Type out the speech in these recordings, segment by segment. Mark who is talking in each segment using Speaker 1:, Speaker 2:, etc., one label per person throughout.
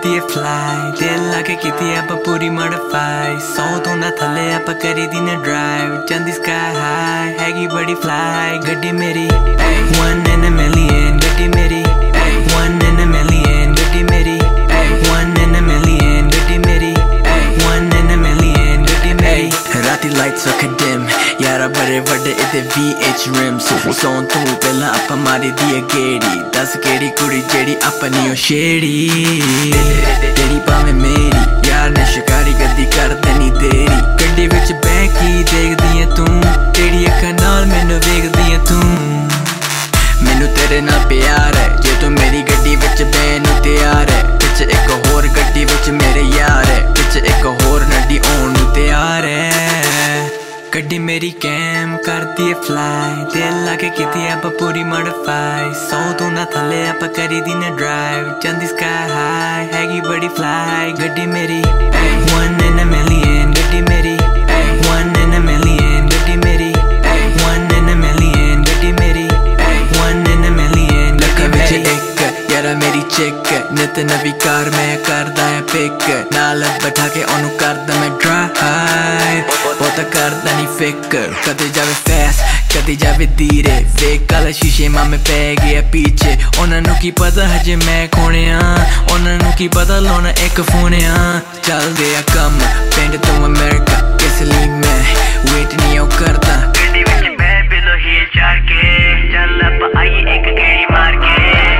Speaker 1: करती है फ्लाई दिल लाके कीती आप पूरी मॉडिफाई 100 तो ना थले आप करी दी ना ड्राइव चंदी स्काई हाई हैगी बड़ी फ्लाई गड्डी मेरी 1 in a million गड्डी मेरी 1 in a million गड्डी मेरी 1 in a million गड्डी मेरी 1 in a million गड्डी मेरी राती लाइट्स रखे डिम यारा बड़े बड़े इते VH rims सोन तू पहला आप मारी दिए गेड़ी 10 केड़ी कुड़ी जेड़ी अपनी ओ शेड़ी तेरी पावे मेरी यार ने शिकारी गद्दी कर देनी देरी गड्डी विच बैकी देखदी है तू तेरी अखां नाल मैनू वेखदी है तू मैनू तेरे नाल प्यार है जे तू मेरी गड्डी विच बैनू तैयार है विच एक होर गड्डी विच मेरे यार है विच एक होर नड्डी ओन नू तैयार है गड्डी मेरी कैम करती है फ्लाई दिल लाके कीती आप पूरी मॉडिफाई 100 तो ना थले आप करी दी ना ड्राइव चंदी स्काई हाई हैगी बड़ी फ्लाई गड्डी मेरी 1 in a million गड्डी मेरी 1 in a million गड्डी मेरी 1 in a million गड्डी मेरी 1 in a million गड्डी मेरी एक यारा मेरी चेक नित नवी कार मैं करदा है पिक नाल बैठा के ओनू करदा मैं ड्राइव बहुत करदा नहीं फिकर कदे जावे फैस्ट कदे जावे धीरे वेख काला शीशे मामे पै गया पीछे उन्हां नू की पता हजे मैं खोणिया उन्हां नू की पता लाउणा एक फोनिया चल दे कम पिंड तो अमेरिका किस लिए मैं वेट नहीं ओ करदा गड्डी विच मैं बिलो हील चार के चल अब आई एक गेड़ी मार के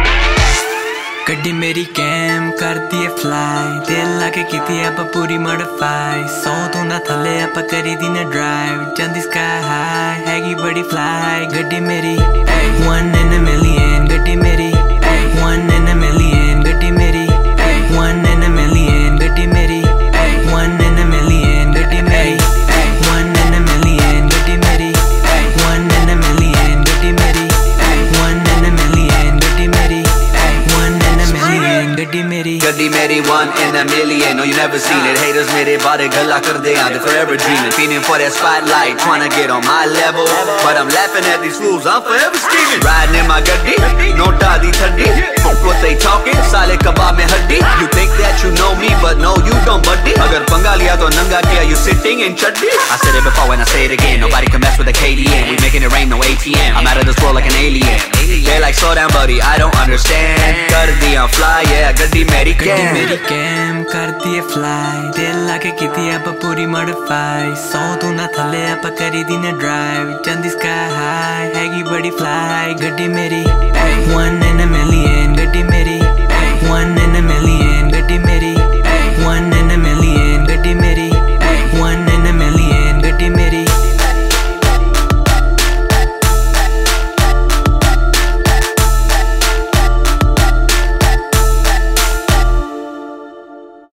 Speaker 1: गड्डी मेरी कैम करती है फ्लाई दिल लाके कीती आप पूरी मॉडिफाई 100 तो ना थले आप करी दी ना ड्राइव चंदी स्काई हाई हैगी बड़ी फ्लाई गड्डी मेरी 1 in a million गड्डी मेरी 1 in a million गड्डी मेरी 1 in a million गड्डी मेरी 1 in a million गड्डी मेरी 1 in a million गड्डी मेरी 1 in a million गड्डी मेरी 1 in a million गड्डी मेरी 1 in a million गड्डी मेरी
Speaker 2: one in a million. No, you never seen it. Haters मेरे बारे गल्ला कर दे they forever dreaming. Feeling for that spotlight, trying to get on my level. But I'm laughing at these fools, I'm forever scheming. Riding in my gaddi, no daddy thuddy. Fuck what they talking, साले कबाब में हड्डी. You think that you know me, but no you don't buddy. अगर पंगा लिया तो नंगा किया, you sitting in chuddy. I said it before and I say it again. Nobody can mess with a KDN. We making it rain, no ATM. I'm out of this world like an alien. They're like slow down buddy, I don't understand. कर दिया fly, yeah, गड्डी मेरी
Speaker 1: cam करती है fly दिल लाके कीती आप पूरी मॉडिफाई 100 तो ना थले आप करी दी ना ड्राइव चंदी स्काई हाई हैगी बड़ी फ्लाई गड्डी मेरी 1 in a million गड्डी मेरी 1 in a million